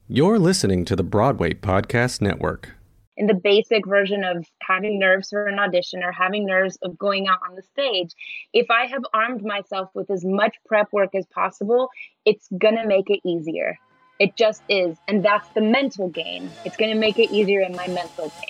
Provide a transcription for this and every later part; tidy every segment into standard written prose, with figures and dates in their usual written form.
You're listening to the Broadway Podcast Network. In the basic version of having nerves for an audition or having nerves of going out on the stage, if I have armed myself with as much prep work as possible, it's going to make it easier. It just is. And that's the mental game. It's going to make it easier in my mental game.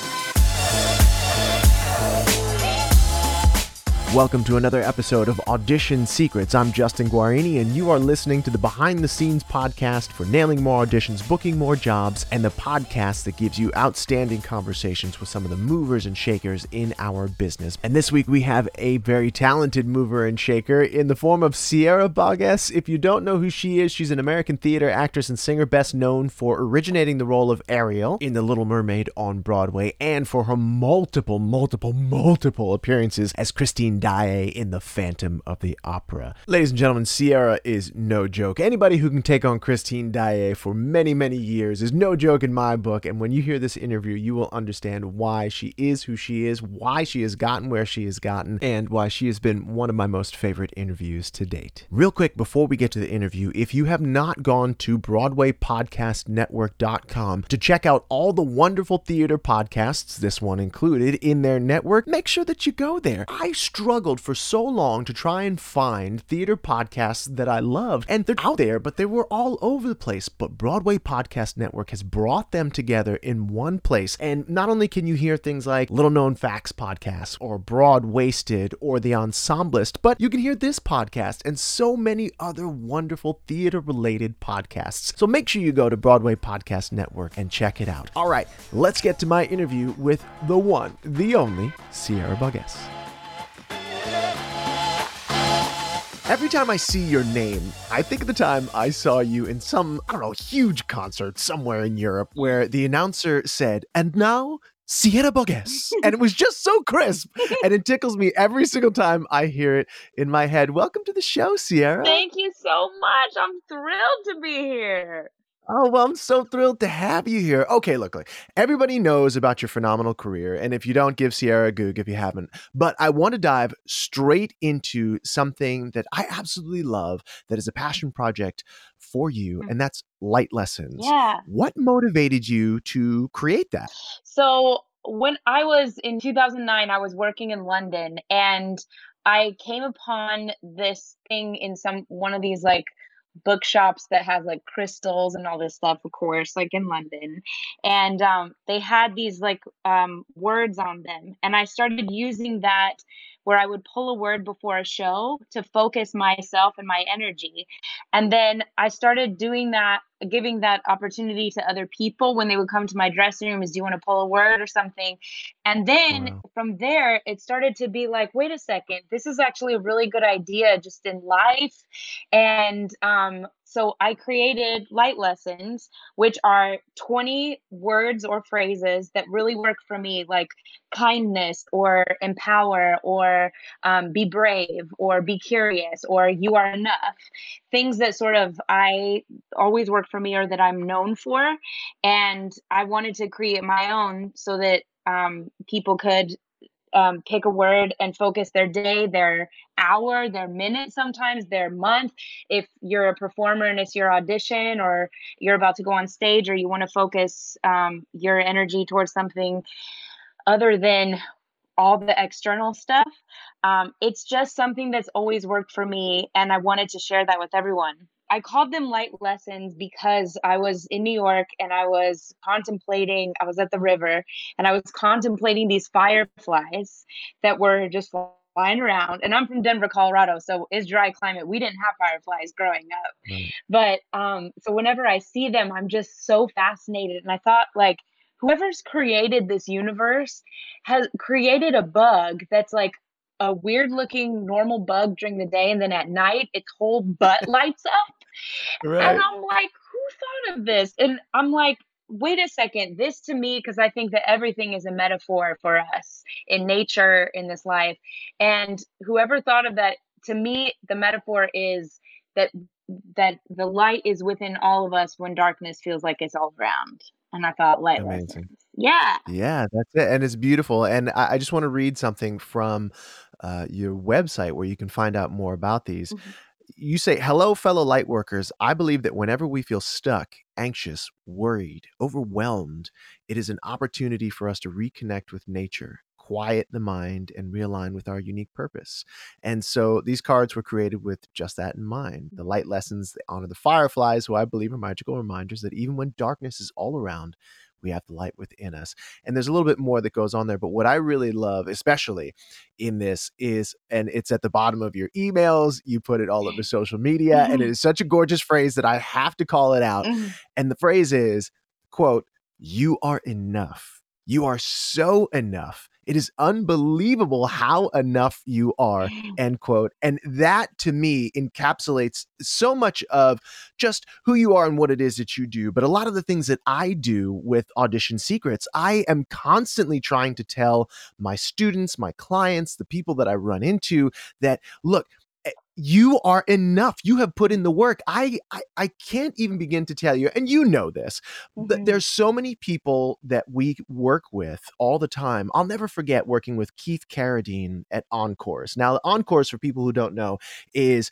Welcome to another episode of Audition Secrets. I'm Justin Guarini, and you are listening to the behind-the-scenes podcast for nailing more auditions, booking more jobs, and the podcast that gives you outstanding conversations with some of the movers and shakers in our business. And this week we have a very talented mover and shaker in the form of Sierra Bogues. If you don't know who she is, she's an American theater actress and singer best known for originating the role of Ariel in The Little Mermaid on Broadway and for her multiple appearances as Christine Daae in The Phantom of the Opera. Ladies and gentlemen, Sierra is no joke. Anybody who can take on Christine Daae for many years is no joke in my book, and when you hear this interview, you will understand why she is who she is, why she has gotten where she has gotten, and why she has been one of my most favorite interviews to date. Real quick, before we get to the interview, if you have not gone to BroadwayPodcastNetwork.com to check out all the wonderful theater podcasts, this one included, in their network, make sure that you go there. I struggled for so long to try and find theater podcasts that I loved, and they're out there, but they were all over the place. But Broadway Podcast Network has brought them together in one place, and not only can you hear things like Little Known Facts podcasts or Broad Wasted or The Ensemblist, but you can hear this podcast and so many other wonderful theater-related podcasts. So make sure you go to Broadway Podcast Network and check it out. All right, let's get to my interview with the one, the only, Sierra Bogues. Every time I see your name, I think of the time I saw you in some, huge concert somewhere in Europe where the announcer said, "And now, Sierra Bogues." And it was just so crisp. And it tickles me every single time I hear it in my head. Welcome to the show, Sierra. Thank you so much. I'm thrilled to be here. Oh, well, I'm so thrilled to have you here. Okay, look, everybody knows about your phenomenal career, and if you don't, give Sierra a goog if you haven't. But I want to dive straight into something that I absolutely love, that is a passion project for you, and that's Light Lessons. Yeah. What motivated you to create that? So when I was in 2009, I was working in London, and I came upon this thing in one of these bookshops that has crystals and all this stuff, of course, in London. And they had these words on them. And I started using that where I would pull a word before a show to focus myself and my energy. And then I started doing that, giving that opportunity to other people when they would come to my dressing room, do you want to pull a word or something? And then from there, it started to be like, wait a second, this is actually a really good idea just in life. And so I created Light Lessons, which are 20 words or phrases that really work for me, like kindness or empower or be brave or be curious or you are enough. Things that sort of I always work for me or that I'm known for. And I wanted to create my own so that people could pick a word and focus their day, their hour, their minute, sometimes their month. If you're a performer and it's your audition or you're about to go on stage or you want to focus your energy towards something other than all the external stuff, it's just something that's always worked for me. And I wanted to share that with everyone. I called them Light Lessons because I was in New York and I was at the river and I was contemplating these fireflies that were just flying around. And I'm from Denver, Colorado, so it's dry climate. We didn't have fireflies growing up. But so whenever I see them, I'm just so fascinated. And I thought, whoever's created this universe has created a bug that's like a weird looking normal bug during the day, and then at night its whole butt lights up. Right. And I'm like, who thought of this? And I'm like, wait a second, this to me, because I think that everything is a metaphor for us in nature, in this life. And whoever thought of that, to me, the metaphor is that the light is within all of us when darkness feels like it's all around. And I thought, Light Lessons. Yeah. Yeah, that's it. And it's beautiful. And I just want to read something from your website where you can find out more about these. You say, hello, fellow lightworkers. I believe that whenever we feel stuck, anxious, worried, overwhelmed, it is an opportunity for us to reconnect with nature, quiet the mind, and realign with our unique purpose. And so these cards were created with just that in mind. The light lessons, they honor the fireflies, who I believe are magical reminders that even when darkness is all around, we have the light within us. And there's a little bit more that goes on there. But what I really love, especially in this, is, and it's at the bottom of your emails, you put it all over social media, and it is such a gorgeous phrase that I have to call it out. And the phrase is, quote, "You are enough. You are so enough. It is unbelievable how enough you are," end quote. And that to me encapsulates so much of just who you are and what it is that you do. But a lot of the things that I do with Audition Secrets, I am constantly trying to tell my students, my clients, the people that I run into that, look, you are enough. You have put in the work. I can't even begin to tell you, and you know this, but there's so many people that we work with all the time. I'll never forget working with Keith Carradine at Encores. Now, Encores, for people who don't know, is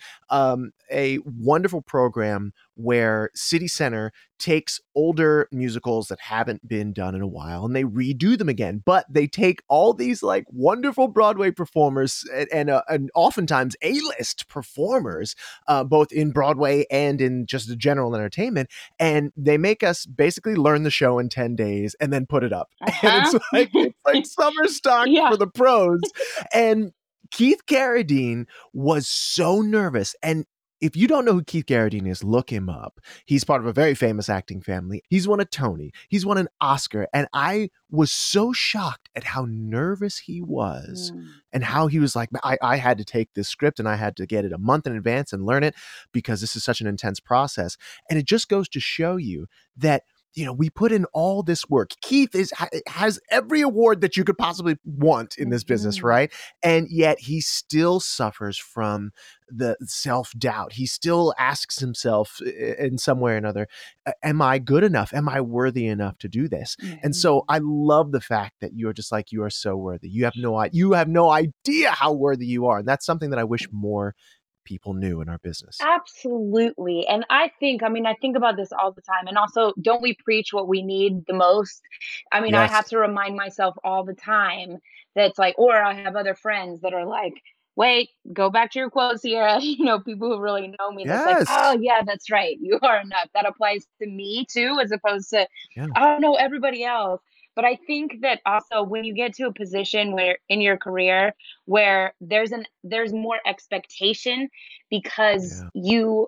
a wonderful program where City Center takes older musicals that haven't been done in a while and they redo them again. But they take all these like wonderful Broadway performers and oftentimes A-list performers, both in Broadway and in just the general entertainment, and they make us basically learn the show in 10 days and then put it up. And it's like summer stock for the pros. And Keith Carradine was so nervous. And if you don't know who Keith Carradine is, look him up. He's part of a very famous acting family. He's won a Tony. He's won an Oscar. And I was so shocked at how nervous he was and how he was like, I had to take this script and I had to get it a month in advance and learn it because this is such an intense process. And it just goes to show you that, you know, we put in all this work. Keith has every award that you could possibly want in this business, right? And yet he still suffers from the self-doubt. He still asks himself in some way or another, am I good enough? Am I worthy enough to do this? And so I love the fact that you're just like, you are so worthy. You have no idea how worthy you are. And that's something that I wish more people knew in our business. Absolutely. And I think about this all the time. And also, don't we preach what we need the most? I mean, I have to remind myself all the time that it's like, or I have other friends that are like, wait, go back to your quote, Sierra. You know, people who really know me, that's like, oh yeah, that's right. You are enough. That applies to me too, as opposed to, I don't know, everybody else. But I think that also when you get to a position where in your career where there's more expectation because you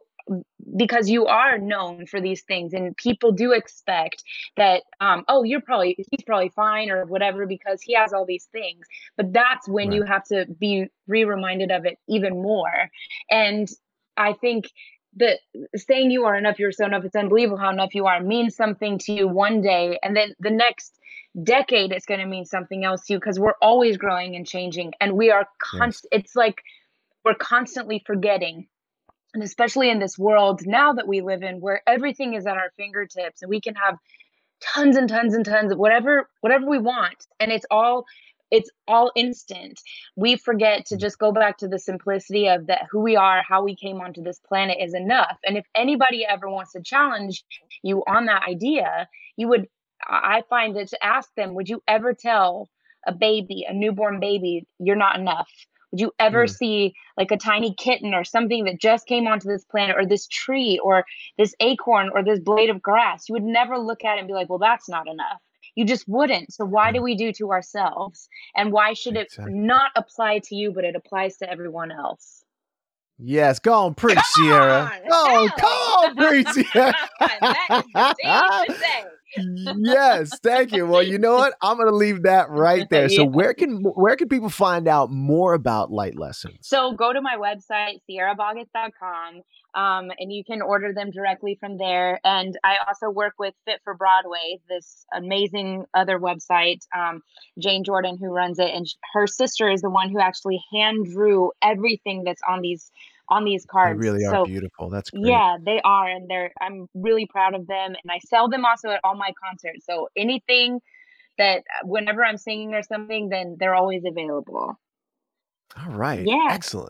are known for these things and people do expect that he's probably fine or whatever because he has all these things, but that's when you have to be reminded of it even more. And I think that saying you are enough, you're so enough, it's unbelievable how enough you are means something to you one day, and then the next decade it's going to mean something else to you because we're always growing and changing, and we are it's like we're constantly forgetting. And especially in this world now that we live in, where everything is at our fingertips and we can have tons and tons and tons of whatever we want, and it's all instant. We forget to just go back to the simplicity of that who we are, how we came onto this planet is enough. And if anybody ever wants to challenge you on that idea, I find it to ask them, would you ever tell a newborn baby, you're not enough? Would you ever see like a tiny kitten or something that just came onto this planet, or this tree or this acorn or this blade of grass? You would never look at it and be like, well, that's not enough. You just wouldn't. So why do we do to ourselves? And why should it not apply to you, but it applies to everyone else? Yes, go on, preach, Sierra. Oh, come on, preach, Sierra. That is the thing to say. Yes, thank you. Well, you know what? I'm going to leave that right there. So where can people find out more about Light Lessons? So go to my website, sierraboggett.com, and you can order them directly from there. And I also work with Fit for Broadway, this amazing other website, Jane Jordan, who runs it. And her sister is the one who actually hand drew everything that's on these cards. They really are beautiful. That's great. Yeah, they are. And I'm really proud of them. And I sell them also at all my concerts. So anything that whenever I'm singing or something, then they're always available. All right. Yeah. Excellent.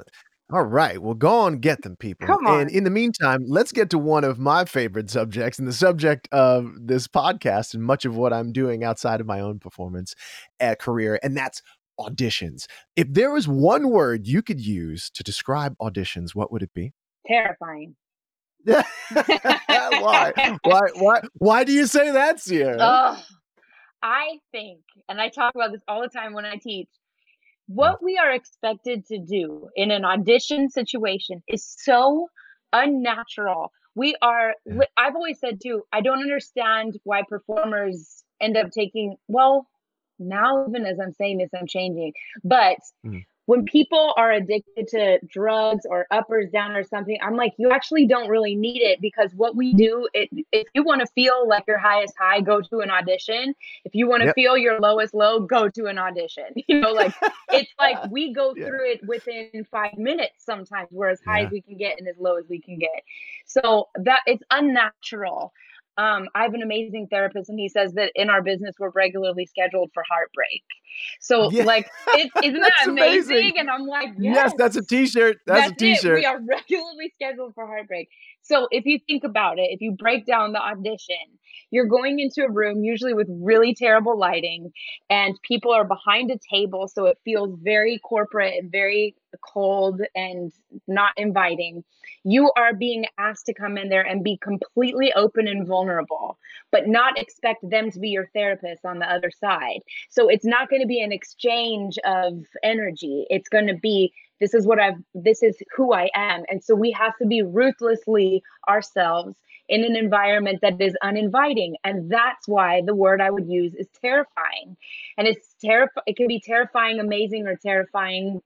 All right. Well, go on, get them, people. Come And on. in the meantime, let's get to one of my favorite subjects and the subject of this podcast and much of what I'm doing outside of my own performance career, and that's auditions. If there was one word you could use to describe auditions, what would it be? Terrifying. Why? Why do you say that, Sierra? Oh, I think, and I talk about this all the time when I teach, what we are expected to do in an audition situation is so unnatural. I've always said too, I don't understand why performers end up taking, well, now even as I'm saying this, I'm changing. But Mm. when people are addicted to drugs or uppers, down or something, I'm like, you actually don't really need it, because what we do, if you want to feel like your highest high, go to an audition. If you want to Yep. feel your lowest low, go to an audition. Like it's like we go Yeah. through it within 5 minutes sometimes. We're as high Yeah. as we can get and as low as we can get. So that it's unnatural. I have an amazing therapist, and he says that in our business, we're regularly scheduled for heartbreak. So Yeah. like, isn't that That's amazing? amazing. And I'm like, Yes, that's a t-shirt. That's a it. t-shirt. We are regularly scheduled for heartbreak. So if you think about it, if you break down the audition, you're going into a room usually with really terrible lighting, and people are behind a table, so it feels very corporate and very cold and not inviting. You are being asked to come in there and be completely open and vulnerable, but not expect them to be your therapist on the other side. So it's not going to be an exchange of energy. It's going to be, this is who I am. And so we have to be ruthlessly ourselves in an environment that is uninviting. And that's why the word I would use is terrifying. And it can be terrifying, amazing, or terrifying,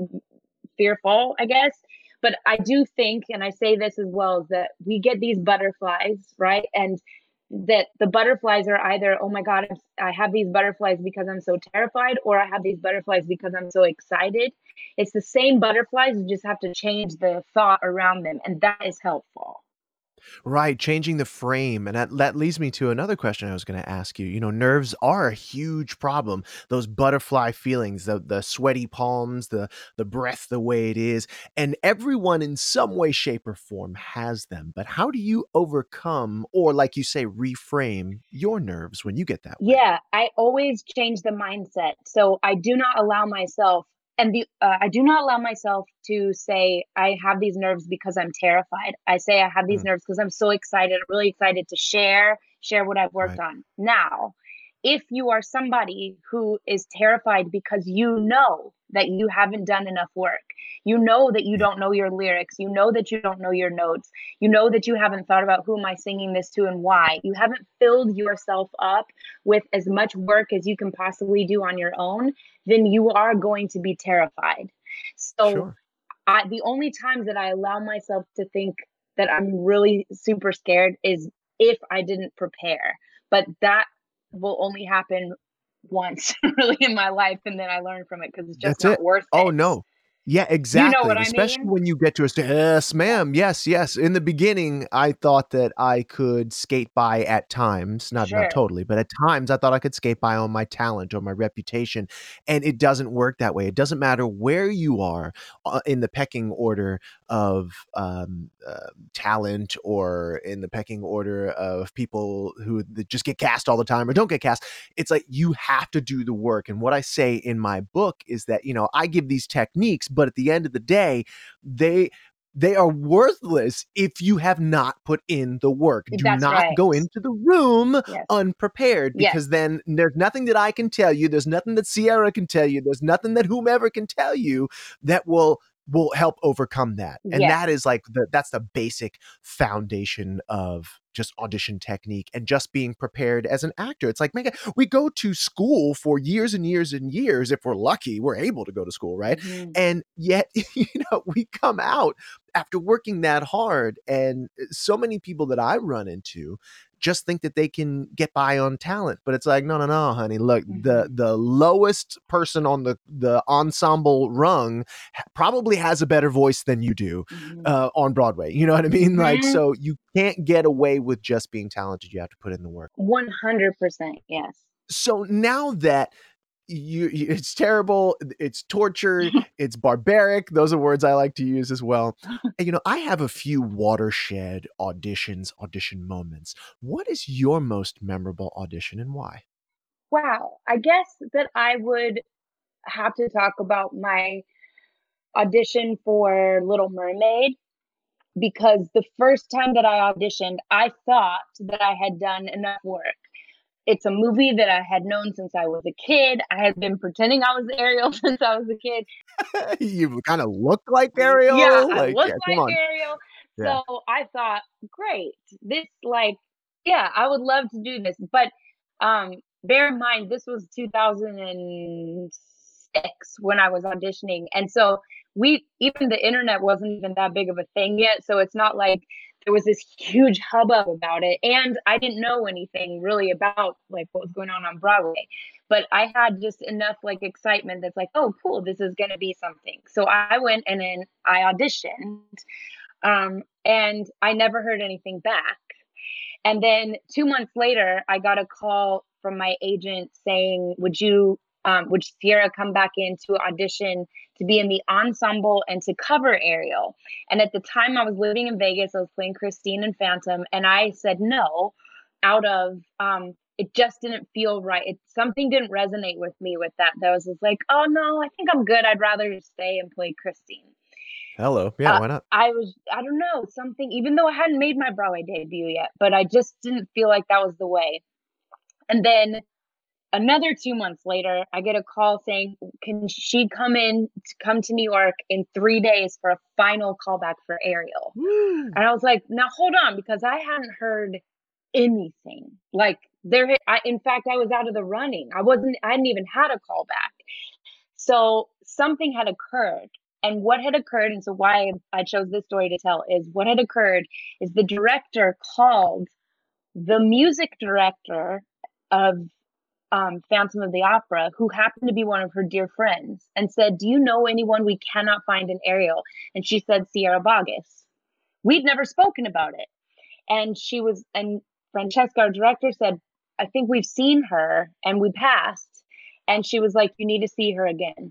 fearful, I guess. But I do think, and I say this as well, is that we get these butterflies, right? And that the butterflies are either, oh my God, I have these butterflies because I'm so terrified, or I have these butterflies because I'm so excited. It's the same butterflies, you just have to change the thought around them. And that is helpful. Right, changing the frame. And that leads me to another question I was going to ask you. Nerves are a huge problem. Those butterfly feelings, the sweaty palms, the breath the way it is. And everyone in some way, shape, or form has them. But how do you overcome, or like you say, reframe your nerves when you get that way? Yeah, I always change the mindset. So I do not allow myself, I do not allow myself to say I have these nerves because I'm terrified. I say I have these nerves because I'm so excited, I'm really excited to share what I've worked on. Now, if you are somebody who is terrified because you know that you haven't done enough work, you know that you don't know your lyrics, you know that you don't know your notes, you know that you haven't thought about who am I singing this to and why, you haven't filled yourself up with as much work as you can possibly do on your own, then you are going to be terrified. So Sure. the only times that I allow myself to think that I'm really super scared is if I didn't prepare. But that will only happen once really in my life, and then I learn from it because it's just That's it. not worth Oh, it. no. Yeah, You know exactly. what I Especially mean? when you get to a stage. Yes, ma'am. Yes, yes. In the beginning, I thought that I could skate by at times, not Sure. totally, but at times I thought I could skate by on my talent or my reputation, and it doesn't work that way. It doesn't matter where you are in the pecking order of talent, or in the pecking order of people who just get cast all the time or don't get cast. It's like you have to do the work. And what I say in my book is that, I give these techniques, but at the end of the day, they are worthless if you have not put in the work. Do That's not right. go into the room unprepared, Yes. because then there's nothing that I can tell you. There's nothing that Sierra can tell you. There's nothing that whomever can tell you that will help overcome that. And Yes. that is that's the basic foundation of just audition technique and just being prepared as an actor. It's like, man, we go to school for years and years and years. If we're lucky, we're able to go to school, right? Mhm. And yet, we come out after working that hard. And so many people that I run into just think that they can get by on talent, but it's like, no, honey. Look, the lowest person on the ensemble rung probably has a better voice than you do on Broadway. You know what I mean? Like, so you can't get away with just being talented. You have to put in the work. 100%. Yes. So now that it's terrible. It's torture. It's barbaric. Those are words I like to use as well. And, I have a few watershed audition moments. What is your most memorable audition and why? Wow. I guess that I would have to talk about my audition for Little Mermaid, because the first time that I auditioned, I thought that I had done enough work. It's a movie that I had known since I was a kid. I had been pretending I was Ariel since I was a kid. You kind of look like Ariel. Yeah, I look come like on. Ariel. Yeah. So I thought, great, this I would love to do this. But bear in mind, this was 2006 when I was auditioning. And so even the internet wasn't even that big of a thing yet. So it's not like there was this huge hubbub about it. And I didn't know anything really about like what was going on Broadway. But I had just enough like excitement that's like, oh, cool, this is going to be something. So I went and then I auditioned, and I never heard anything back. And then 2 months later, I got a call from my agent saying, would Sierra come back in to audition to be in the ensemble and to cover Ariel? And at the time I was living in Vegas, I was playing Christine in Phantom. And I said no out of, it just didn't feel right. Something didn't resonate with me with that. That was just like, oh no, I think I'm good. I'd rather stay and play Christine. Hello. Yeah, why not? I don't know, something, even though I hadn't made my Broadway debut yet, but I just didn't feel like that was the way. And then another 2 months later, I get a call saying, can she come to New York in 3 days for a final callback for Ariel? Woo. And I was like, now hold on, because I hadn't heard anything. Like in fact, I was out of the running. I hadn't even had a callback. So something had occurred. And what had occurred, and so why I chose this story to tell, is what had occurred is the director called the music director of Phantom of the Opera, who happened to be one of her dear friends, and said, do you know anyone we cannot find in Ariel? And she said, Sierra Boggess. We'd never spoken about it. And Francesca, our director, said, I think we've seen her and we passed. And she was like, you need to see her again.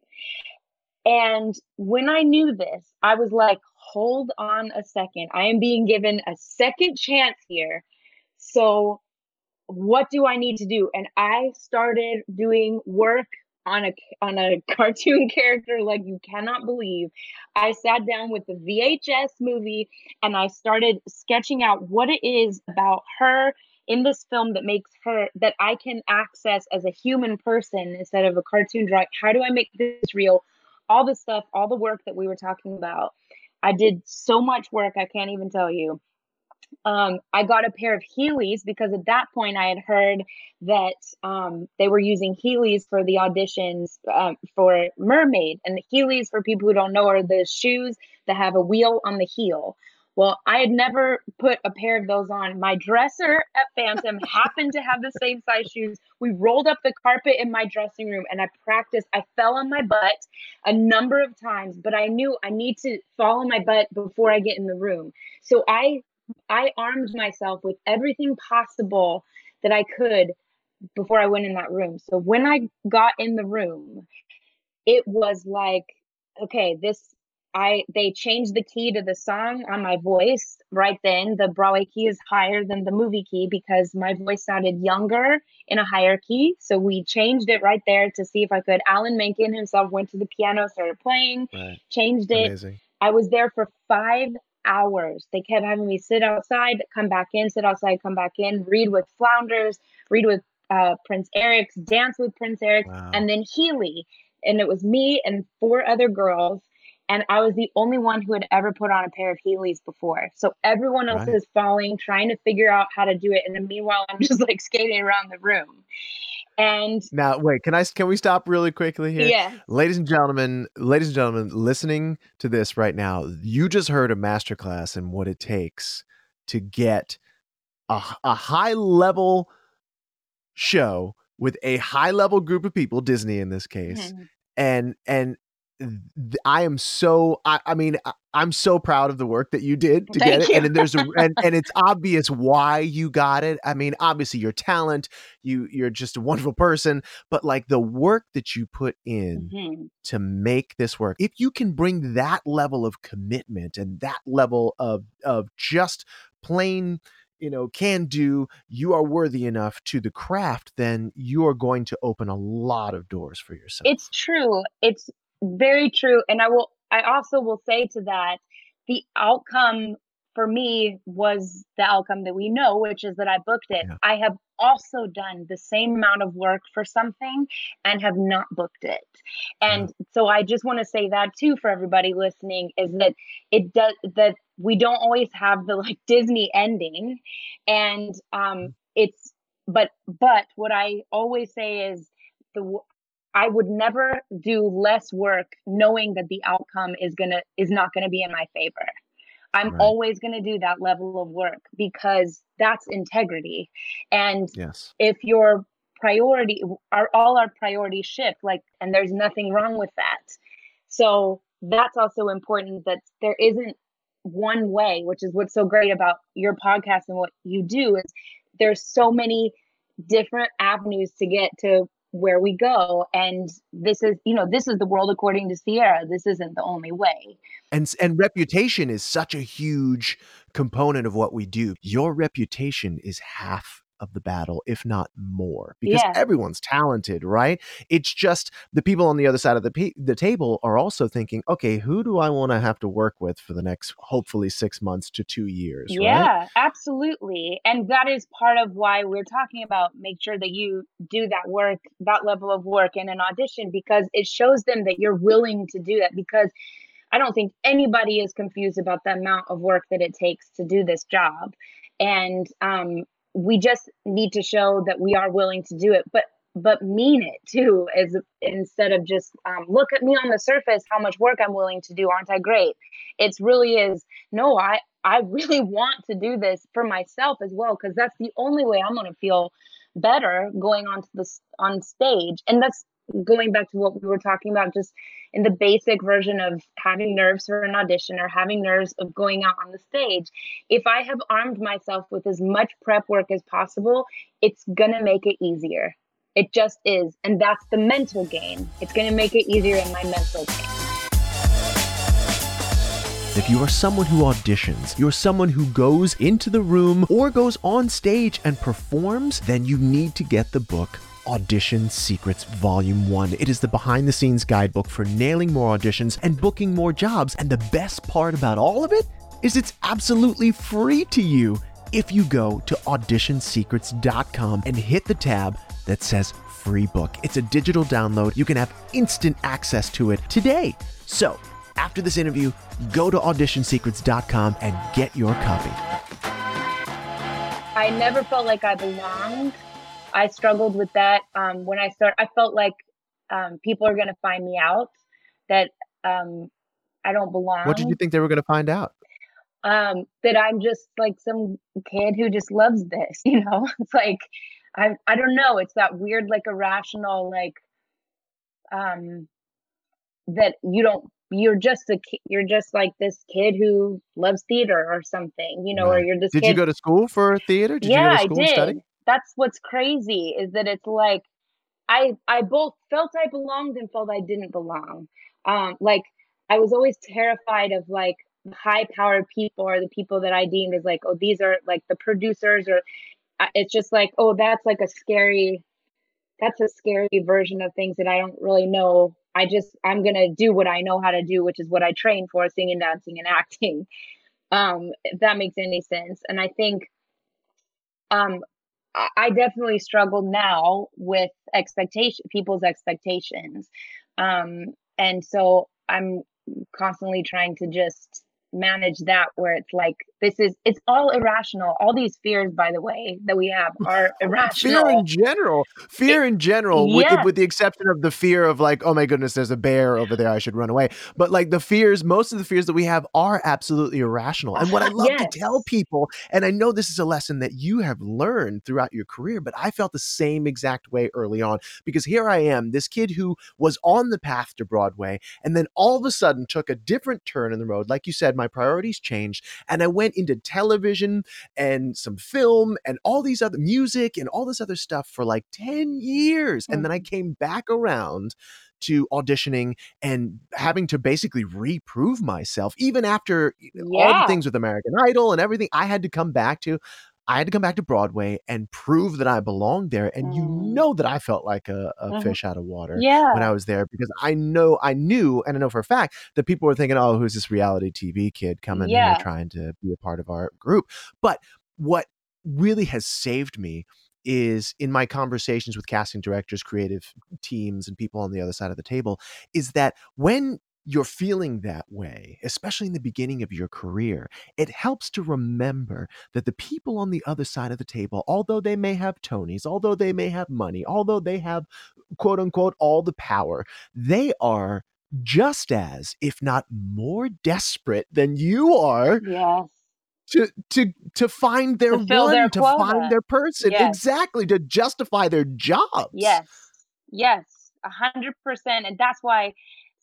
And when I knew this, I was like, hold on a second. I am being given a second chance here. So what do I need to do? And I started doing work on a cartoon character like you cannot believe. I sat down with the VHS movie and I started sketching out what it is about her in this film that makes her, that I can access as a human person instead of a cartoon drawing. How do I make this real? All the stuff, all the work that we were talking about. I did so much work, I can't even tell you. I got a pair of Heelys because at that point I had heard that they were using Heelys for the auditions for Mermaid. And the Heelys, for people who don't know, are the shoes that have a wheel on the heel. Well, I had never put a pair of those on. My dresser at Phantom happened to have the same size shoes. We rolled up the carpet in my dressing room and I practiced. I fell on my butt a number of times, but I knew I need to fall on my butt before I get in the room. So I armed myself with everything possible that I could before I went in that room. So when I got in the room, it was like, okay, they changed the key to the song on my voice right then. The Broadway key is higher than the movie key because my voice sounded younger in a higher key. So we changed it right there to see if I could. Alan Menken himself went to the piano, started playing, changed it. Amazing. I was there for 5 hours. They kept having me sit outside, come back in, sit outside, come back in, read with Flounders, read with Prince Eric's, dance with Prince Eric, and then Healy. And it was me and 4 other girls. And I was the only one who had ever put on a pair of Heelys before. So everyone else is falling, trying to figure out how to do it. And then meanwhile, I'm just like skating around the room. And now, wait, can we stop really quickly here? Yeah. Ladies and gentlemen, listening to this right now, you just heard a masterclass in what it takes to get a high level show with a high level group of people, Disney in this case. Mm-hmm. And I am so, I mean, I'm so proud of the work that you did to Thank get it. you. And then and it's obvious why you got it. I mean, obviously your talent, you're just a wonderful person, but like the work that you put in Mm-hmm. to make this work. If you can bring that level of commitment and that level of just plain, can do, you are worthy enough to the craft, then you are going to open a lot of doors for yourself. It's true. It's very true. And I also will say to that, the outcome for me was the outcome that we know, which is that I booked it. Yeah. I have also done the same amount of work for something and have not booked it. And so I just want to say that too for everybody listening, is that it does, that we don't always have the like Disney ending. And it's but what I always say is the I would never do less work knowing that the outcome is not gonna be in my favor. I'm Right. always gonna do that level of work because that's integrity. And Yes. if your priority are all our priorities shift, like, and there's nothing wrong with that. So that's also important, that there isn't one way, which is what's so great about your podcast and what you do, is there's so many different avenues to get to where we go. And this is the world according to Sierra. This isn't the only way. And reputation is such a huge component of what we do. Your reputation is half of the battle, if not more, because Yeah. everyone's talented, right? It's just the people on the other side of the table are also thinking, okay, who do I want to have to work with for the next, hopefully 6 months to 2 years, right? Yeah, absolutely. And that is part of why we're talking about make sure that you do that work, that level of work in an audition, because it shows them that you're willing to do that. Because I don't think anybody is confused about the amount of work that it takes to do this job. And we just need to show that we are willing to do it, but mean it too, as instead of just look at me on the surface, how much work I'm willing to do, aren't I great? It's really is, no, I really want to do this for myself as well, because that's the only way I'm going to feel better going on stage. And that's going back to what we were talking about, just in the basic version of having nerves for an audition or having nerves of going out on the stage. If I have armed myself with as much prep work as possible, it's going to make it easier. It just is. And that's the mental game. It's going to make it easier in my mental game. If you are someone who auditions, you're someone who goes into the room or goes on stage and performs, then you need to get the book Audition Secrets Volume 1. It is the behind-the-scenes guidebook for nailing more auditions and booking more jobs. And the best part about all of it is it's absolutely free to you if you go to auditionsecrets.com and hit the tab that says free book. It's a digital download. You can have instant access to it today. So, after this interview, go to auditionsecrets.com and get your copy. I never felt like I belonged. I struggled with that when I started. I felt like people are going to find me out, that I don't belong. What did you think they were going to find out? That I'm just like some kid who just loves this, It's like, I don't know. It's that weird, like, irrational, like, that you're just like this kid who loves theater or something, Right. or you're this Did kid. you go to school for theater? Did you go to school and study? That's what's crazy, is that it's like, I both felt I belonged and felt I didn't belong. Like, I was always terrified of like high powered people, or the people that I deemed as like, oh, these are like the producers, or it's just like, oh, that's a scary version of things that I don't really know. I'm going to do what I know how to do, which is what I train for, singing, dancing, and acting. If that makes any sense. And I think, I definitely struggle now with people's expectations. And so I'm constantly trying to just manage that, where it's like, it's all irrational. All these fears, by the way, that we have are Fear irrational. in general, It, with yes, the exception of the fear of like, oh my goodness, there's a bear over there, I should run away. But like most of the fears that we have are absolutely irrational. And what I love to tell yes. people, and I know this is a lesson that you have learned throughout your career, but I felt the same exact way early on, because here I am, this kid who was on the path to Broadway, and then all of a sudden took a different turn in the road. Like you said, my priorities changed, and I went into television and some film and all these other music and all this other stuff for like 10 years. And then I came back around to auditioning and having to basically reprove myself, even after all the Yeah. things with American Idol and everything. I had to come back to Broadway and prove that I belonged there. And you know that I felt like a Mhm. fish out of water when I Yeah. was there, because I knew, and I know for a fact that people were thinking, oh, who's this reality TV kid coming here Yeah. trying to be a part of our group? But what really has saved me is in my conversations with casting directors, creative teams, and people on the other side of the table, is that when you're feeling that way, especially in the beginning of your career, it helps to remember that the people on the other side of the table, although they may have Tonys, although they may have money, although they have quote unquote all the power, they are just as, if not more desperate than you are Yes. to find their To fill their one, to find quota. their person. Yes. Exactly, to justify their jobs. Yes. Yes. 100%. And that's why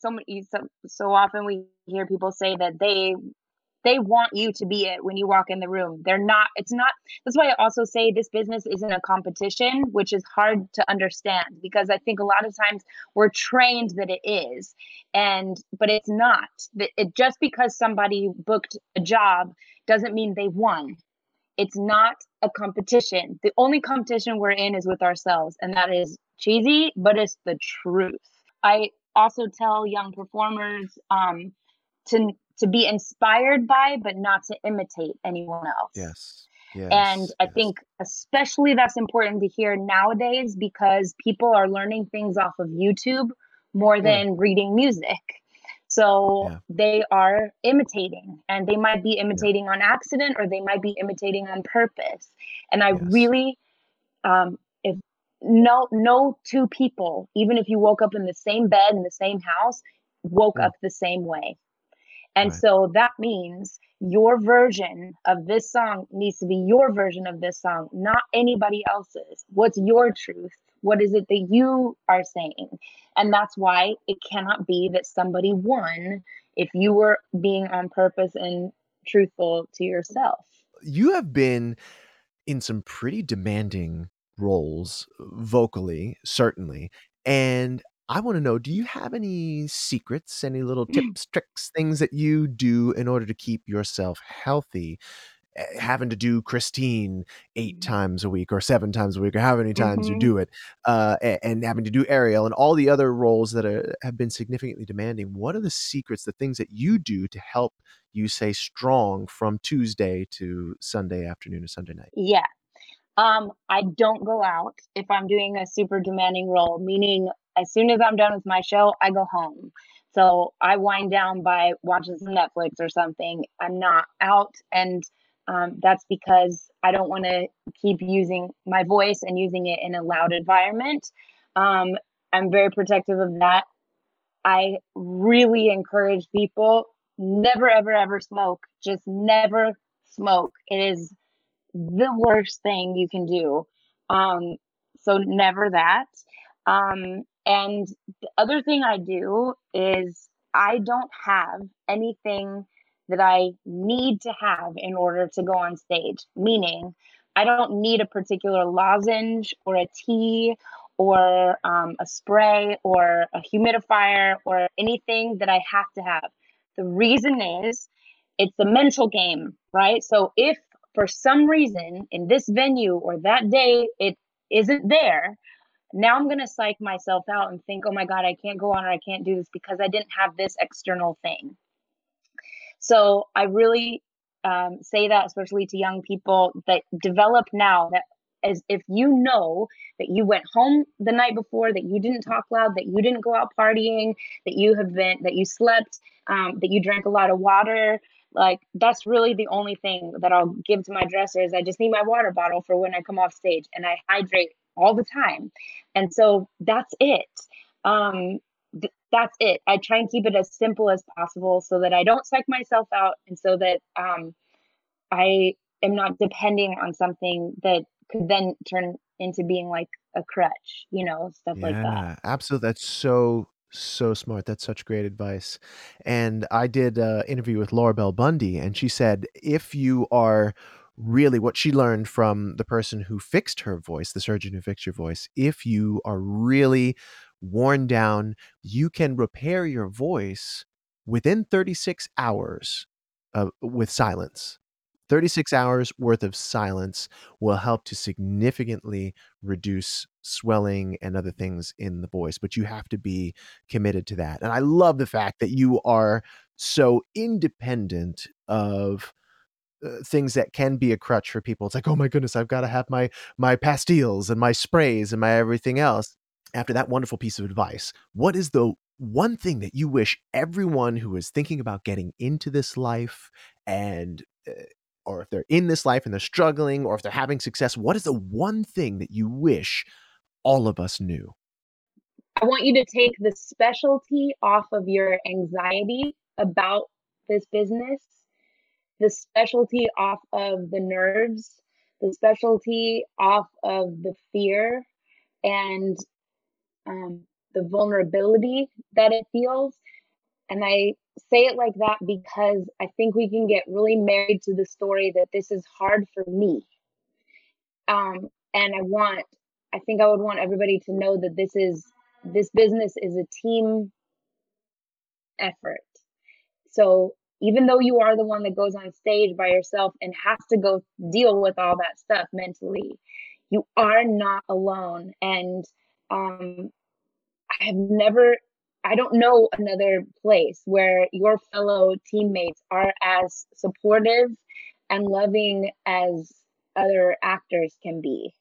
so often we hear people say that they want you to be it when you walk in the room. They're not, it's not, that's why I also say this business isn't a competition, which is hard to understand, because I think a lot of times we're trained that it is. But it's not. It just because somebody booked a job doesn't mean they won. It's not a competition. The only competition we're in is with ourselves, and that is cheesy, but it's the truth. I also tell young performers to be inspired by, but not to imitate anyone else. Yes, And yes, I yes. think especially that's important to hear nowadays, because people are learning things off of YouTube more Yeah, than reading music. So yeah, they are imitating, and they might be yeah, imitating on accident, or they might be imitating on purpose. And I yes, really, if no two people, even if you woke up in the same bed in the same house, woke mm, up the same way. And right, so that means your version of this song needs to be your version of this song, not anybody else's. What's your truth? What is it that you are saying? And that's why it cannot be that somebody won if you were being on purpose and truthful to yourself. you have been in some pretty demanding roles vocally, certainly. And I want to know, do you have any secrets, any little tips, tricks, things that you do in order to keep yourself healthy? Having to do Christine 8 times a week or 7 times a week or however many times you Mm-hmm. do it, and having to do Ariel and all the other roles that have been significantly demanding. What are the secrets, the things that you do to help you stay strong from Tuesday to Sunday afternoon or Sunday night? Yeah. I don't go out if I'm doing a super demanding role, meaning as soon as I'm done with my show, I go home. So I wind down by watching some Netflix or something. I'm not out, and that's because I don't want to keep using my voice and using it in a loud environment. Um, I'm very protective of that. I really encourage people never, ever, ever smoke. Just never smoke. It is the worst thing you can do. Um, so never that. And the other thing I do is I don't have anything that I need to have in order to go on stage, meaning I don't need a particular lozenge or a tea or a spray or a humidifier or anything that I have to have. The reason is it's a mental game, right? So if for some reason in this venue or that day it isn't there, now I'm going to psych myself out and think, oh my God, I can't go on or I can't do this because I didn't have this external thing. So I really say that, especially to young people, that develop now, that as if you know that you went home the night before, that you didn't talk loud, that you didn't go out partying, that you slept, that you drank a lot of water, Like, that's really the only thing that I'll give to my dressers. I just need my water bottle for when I come off stage, and I hydrate all the time. And so that's it. Um, that's it. I try and keep it as simple as possible so that I don't psych myself out, and so that I am not depending on something that could then turn into being like a crutch, stuff like that. Yeah, absolutely. That's so smart. That's such great advice. And I did an interview with Laura Bell Bundy, and she said if you are really what she learned from the person who fixed her voice, the surgeon who fixed your voice, if you are really worn down, you can repair your voice within 36 hours with silence. 36 hours worth of silence will help to significantly reduce swelling and other things in the voice, but you have to be committed to that. And I love the fact that you are so independent of things that can be a crutch for people. It's like, oh my goodness, I've got to have my pastilles and my sprays and my everything else. After that wonderful piece of advice, what is the one thing that you wish everyone who is thinking about getting into this life and or if they're in this life and they're struggling or if they're having success, what is the one thing that you wish all of us knew? I want you to take the specialty off of your anxiety about this business, the specialty off of the nerves, the specialty off of the fear and the vulnerability that it feels. And I say it like that because I think we can get really married to the story that this is hard for me. And I think I would want everybody to know that this business is a team effort. So even though you are the one that goes on stage by yourself and has to go deal with all that stuff mentally, you are not alone. And I don't know another place where your fellow teammates are as supportive and loving as other actors can be.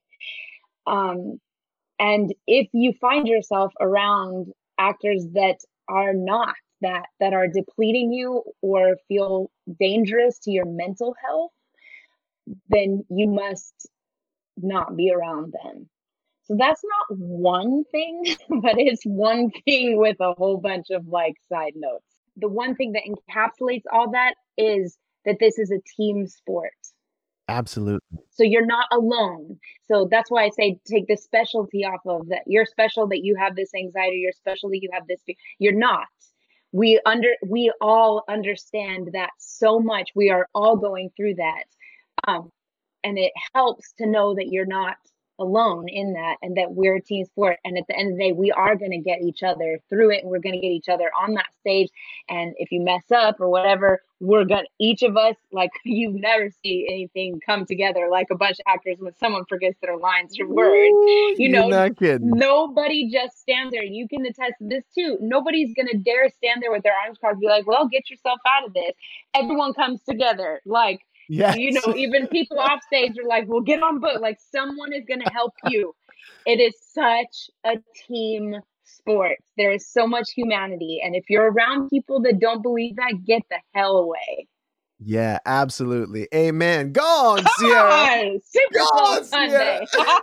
And if you find yourself around actors that are not that are depleting you or feel dangerous to your mental health, then you must not be around them. So that's not one thing, but it's one thing with a whole bunch of like side notes. The one thing that encapsulates all that is that this is a team sport. Absolutely. So you're not alone. So that's why I say take the specialty off of that. You're special that you have this anxiety. You're special that you have this. You're not. We all understand that so much. We are all going through that. And it helps to know that you're not alone in that and that we're a team sport. And at the end of the day, we are going to get each other through it and we're going to get each other on that stage. And if you mess up or whatever, each of us, like you never see anything come together like a bunch of actors when someone forgets their lines or words. Ooh, you're not kidding. Nobody just stands there. You can attest to this too. Nobody's going to dare stand there with their arms crossed and be like, well, get yourself out of this. Everyone comes together. Like, yes. Even people off stage are like, well, get on board. Like someone is going to help you. It is such a team sport. There is so much humanity. And if you're around people that don't believe that, get the hell away. Yeah, absolutely. Amen. Go on, Sierra. Super Soul Sunday.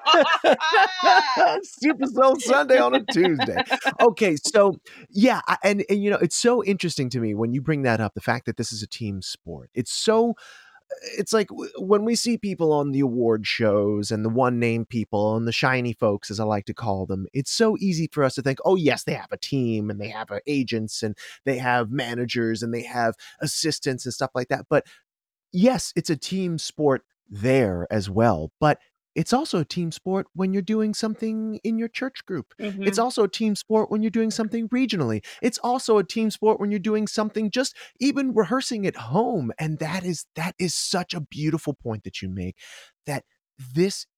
Super Soul Sunday on a Tuesday. Okay, so yeah, and it's so interesting to me when you bring that up, the fact that this is a team sport. It's like when we see people on the award shows and the one name people and the shiny folks, as I like to call them, it's so easy for us to think, oh yes, they have a team and they have agents and they have managers and they have assistants and stuff like that. But yes, it's a team sport there as well. But it's also a team sport when you're doing something in your church group. Mm-hmm. It's also a team sport when you're doing something regionally. It's also a team sport when you're doing something just even rehearsing at home. And that is such a beautiful point that you make, that this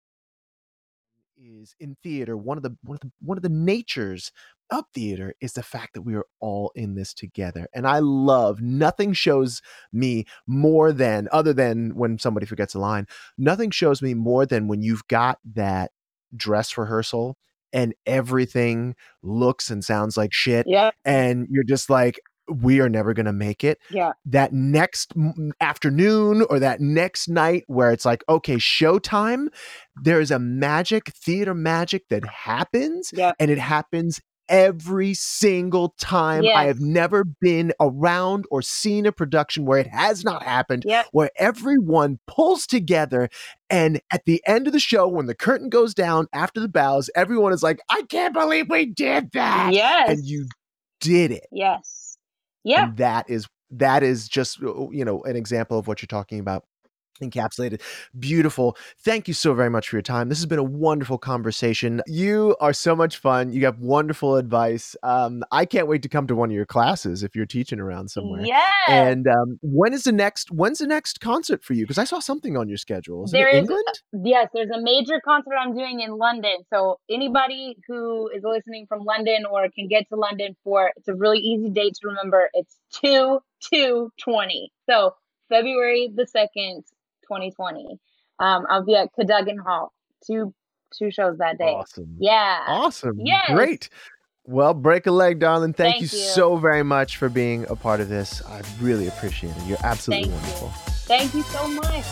is in theater. One of the natures of theater is the fact that we are all in this together. And I love, nothing shows me more than, other than when somebody forgets a line, nothing shows me more than when you've got that dress rehearsal and everything looks and sounds like shit. Yeah. And you're just like, we are never going to make it. Yeah. That next afternoon or that next night where it's like, okay, showtime, there's a theater magic that happens, and it happens every single time. Yes. I have never been around or seen a production where it has not happened, where everyone pulls together, and at the end of the show, when the curtain goes down after the bows, everyone is like, I can't believe we did that. Yes. And you did it. Yes. Yeah. And that is just, an example of what you're talking about. Encapsulated. Beautiful. Thank you so very much for your time. This has been a wonderful conversation. You are so much fun. You have wonderful advice. I can't wait to come to one of your classes if you're teaching around somewhere. Yes. And when's the next concert for you? Because I saw something on your schedule. Is it in England? Yes, there's a major concert I'm doing in London. So anybody who is listening from London or can get to London it's a really easy date to remember. It's 2/2/20. So February the 2nd, 2020. I'll be at Cadogan Hall. Two shows that day. Awesome. Yeah. Awesome. Yes. Great. Well, break a leg, darling. Thank you you so very much for being a part of this. I really appreciate it. You're absolutely wonderful. Thank you so much.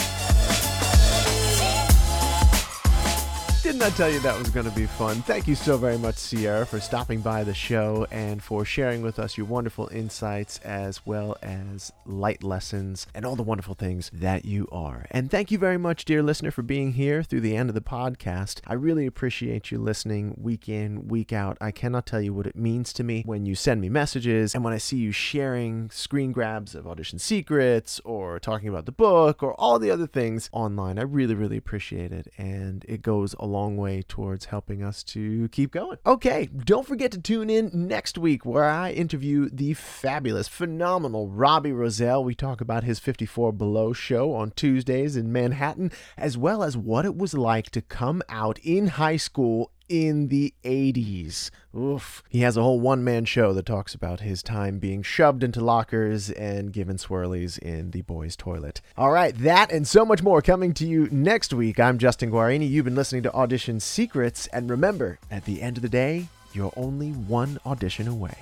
Didn't I tell you that was going to be fun? Thank you so very much, Sierra, for stopping by the show and for sharing with us your wonderful insights as well as light lessons and all the wonderful things that you are. And thank you very much, dear listener, for being here through the end of the podcast. I really appreciate you listening week in, week out. I cannot tell you what it means to me when you send me messages and when I see you sharing screen grabs of Audition Secrets or talking about the book or all the other things online. I really, really appreciate it. And it goes a long way towards helping us to keep going. Okay, don't forget to tune in next week where I interview the fabulous, phenomenal Robbie Rozelle. We talk about his 54 Below show on Tuesdays in Manhattan, as well as what it was like to come out in high school in the 80s. Oof. He has a whole one-man show that talks about his time being shoved into lockers and given swirlies in the boys' toilet. All right, that and so much more coming to you next week. I'm Justin Guarini. You've been listening to Audition Secrets. And remember, at the end of the day, you're only one audition away.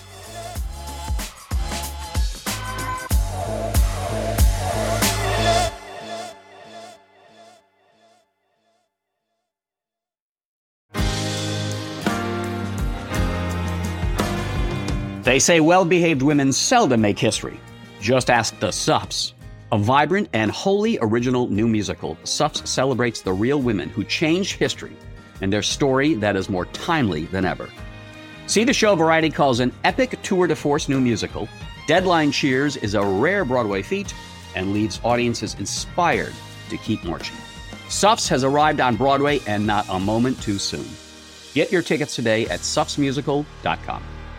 They say well-behaved women seldom make history. Just ask the Suffs. A vibrant and wholly original new musical, Suffs celebrates the real women who changed history and their story that is more timely than ever. See the show Variety calls an epic tour de force new musical. Deadline cheers is a rare Broadway feat and leaves audiences inspired to keep marching. Suffs has arrived on Broadway and not a moment too soon. Get your tickets today at suffsmusical.com.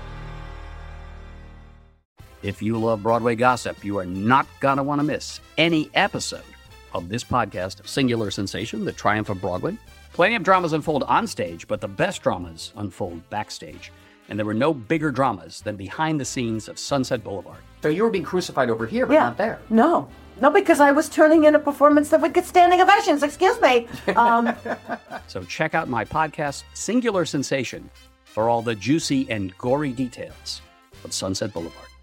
If you love Broadway gossip, you are not going to want to miss any episode of this podcast, Singular Sensation, The Triumph of Broadway. Plenty of dramas unfold on stage, but the best dramas unfold backstage. And there were no bigger dramas than behind the scenes of Sunset Boulevard. So you were being crucified over here, but not there. No, because I was turning in a performance that would get standing ovations. Excuse me. So check out my podcast, Singular Sensation, for all the juicy and gory details of Sunset Boulevard.